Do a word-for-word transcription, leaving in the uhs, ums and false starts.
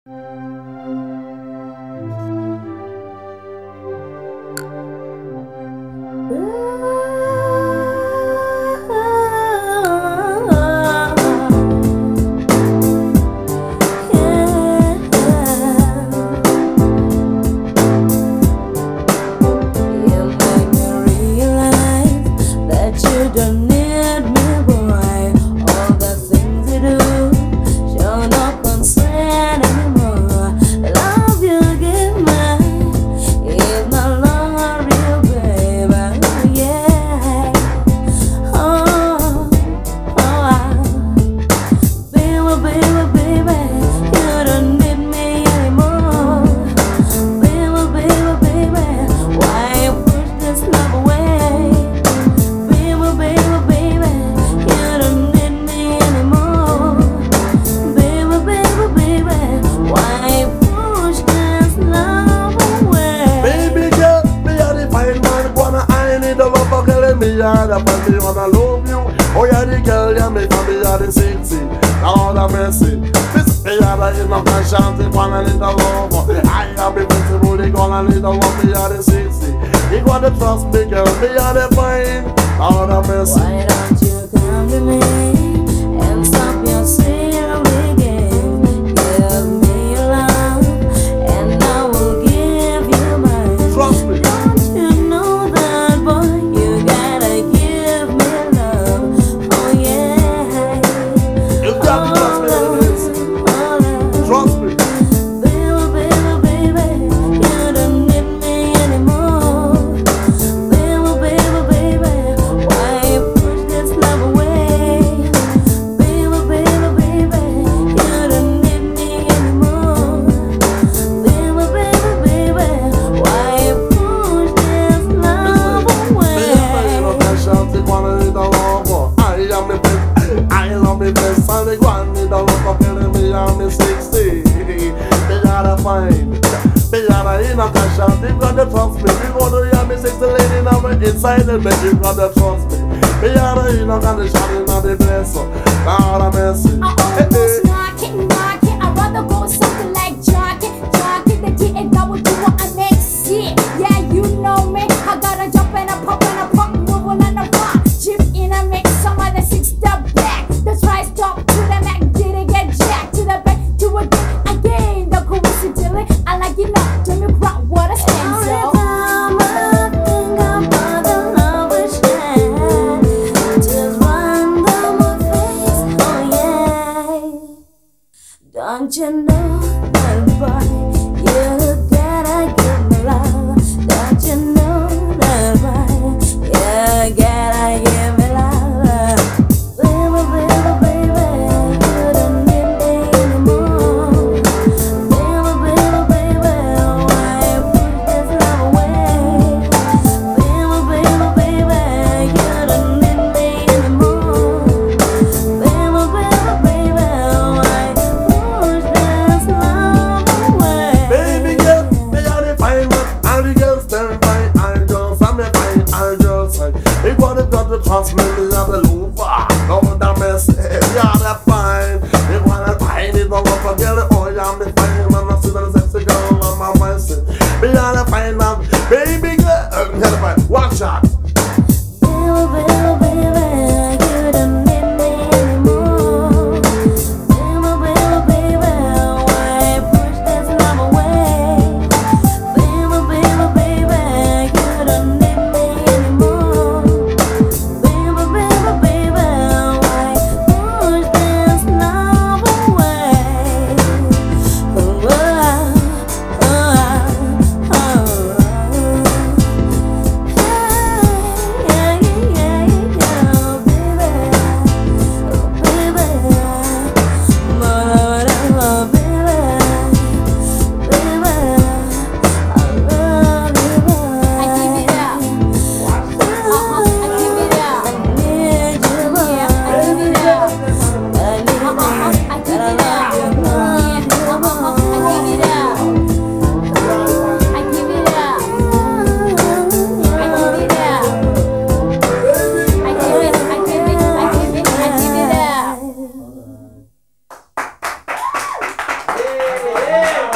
Don't need me, boy. All the things you do show no concern anymore. The love you give me is no longer real, baby. Oh, yeah. Oh, oh, baby, baby, baby, you don't need me anymore. Baby, baby, baby, why you push this love away? Me are the man, me wanna love you. Oh, yeah, the girl, yeah, me can be the sexy. Lord have mercy. This me are the innocent shanty, wanna need the love. I am the principal, they gonna need the love. Me are the sexy. You gotta trust me, girl, me are the fine. Lord have mercy. Why don't you come to me and stop your silly game? Give me your love, and I will give you mine. Trust me. Don't you know that, boy? You gotta give me love. Oh yeah. You got to trust me, ladies. Trust me. Baby, baby, baby, you don't need me anymore. Baby, baby, baby, why you push this love away? Baby, baby, baby, you don't need me anymore. Baby, baby, baby, why you push this love away? I am the best, I love me best, and the one need the love of killing me, I'm the sixty. They gotta find, they gotta in a cash out, they gotta trust me. We go to hear me sixty lady now, we inside the bed, you gotta trust me. They gotta in a condition, in a the bless, Lord have mercy. I almost knock it, knock it. I'd rather go something like jogging, jogging than getting done with you what I next shit. Yeah, you know me. I gotta jump and a pop and a pop, moving on a rock. Chip in a mix, some of the six step back. That's right, stop to the Mac, did it get jacked to the back to again, again. The coincidentally, I like it now. Tell me crap, what a stand so. Don't you know that, boy, you gotta give me love. Don't you know that, boy, you gotta give me love. Baby, baby, baby, you don't need me anymore. Baby, baby, baby, why you push this love away? Baby, baby, baby, you don't need me anymore. Baby, baby, baby, why push this love away? Yeah.